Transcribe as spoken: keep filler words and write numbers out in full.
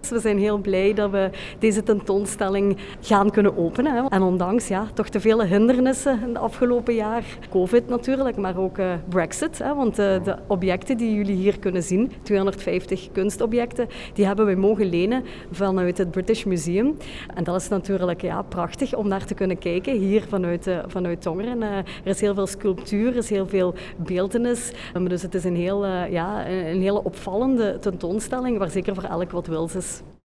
Dus we zijn heel blij dat we deze tentoonstelling gaan kunnen openen. Hè. En ondanks ja, toch te vele hindernissen in de afgelopen jaar, COVID natuurlijk, maar ook uh, Brexit. Hè, want uh, de objecten die jullie hier kunnen zien, tweehonderdvijftig kunstobjecten, die hebben we mogen lenen vanuit het British Museum. En dat is natuurlijk ja, prachtig om naar te kunnen kijken, hier vanuit, uh, vanuit Tongeren. Uh, er is heel veel sculptuur, er is heel veel beeltenis. Um, dus het is een, heel, uh, ja, een hele opvallende tentoonstelling waar zeker voor elk wat wils is.